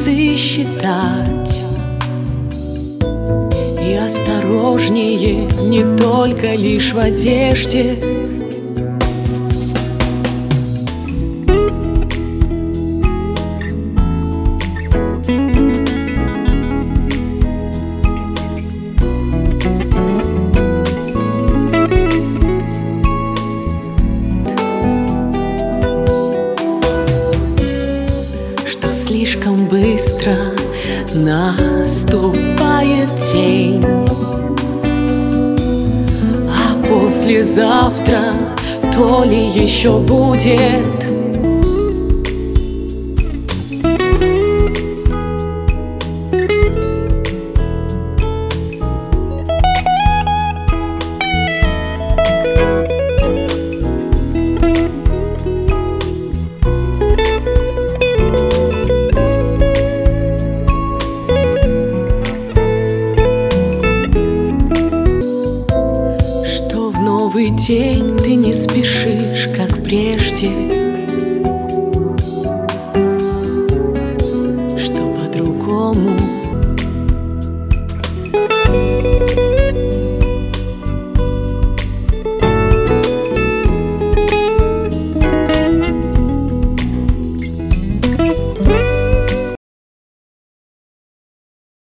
часы считать. И осторожнее не только лишь в одежде. Слишком быстро наступает день, а послезавтра то ли еще будет. Новый день ты не спешишь, как прежде.